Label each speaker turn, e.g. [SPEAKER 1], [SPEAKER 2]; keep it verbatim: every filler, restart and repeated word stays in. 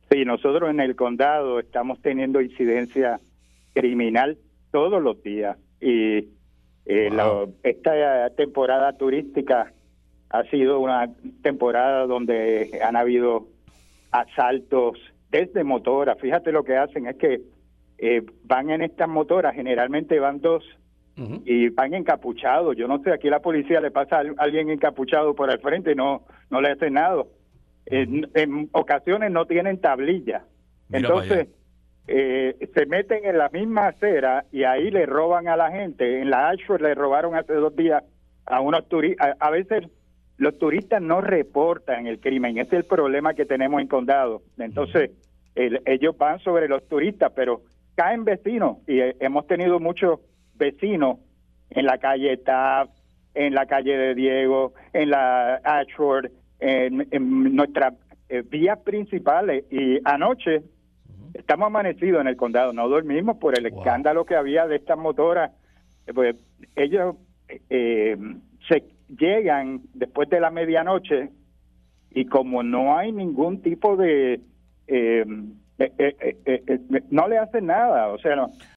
[SPEAKER 1] Sí, nosotros en el condado estamos teniendo incidencia criminal todos los días y eh,
[SPEAKER 2] Wow.
[SPEAKER 1] lo- esta temporada turística ha sido una temporada donde han habido asaltos desde motoras. Fíjate lo que hacen es que eh, van en estas motoras, generalmente van dos
[SPEAKER 2] Ujú.
[SPEAKER 1] y van encapuchados. Yo no sé, aquí la policía le pasa a alguien encapuchado por el frente y no, no le hace nada. En, en ocasiones no tienen tablilla.
[SPEAKER 2] Mira para allá.
[SPEAKER 1] Entonces, eh, se meten en la misma acera y ahí le roban a la gente. En la Ashford le robaron hace dos días a unos turistas. A, a veces los turistas no reportan el crimen. Ese es el problema que tenemos en condado. Entonces, el- ellos van sobre los turistas, pero caen vecinos. Y eh, hemos tenido muchos vecinos en la calle Taft, en la calle de Diego, en la Ashford, en, en nuestras eh, vías principales. Y anoche estamos amanecidos en el condado, no dormimos por el
[SPEAKER 2] Wow.
[SPEAKER 1] escándalo que había de estas motoras. Eh, Pues ellos eh, se llegan después de la medianoche y como no hay ningún tipo de... eh, eh, eh, eh, eh, no le hacen nada, o sea, no,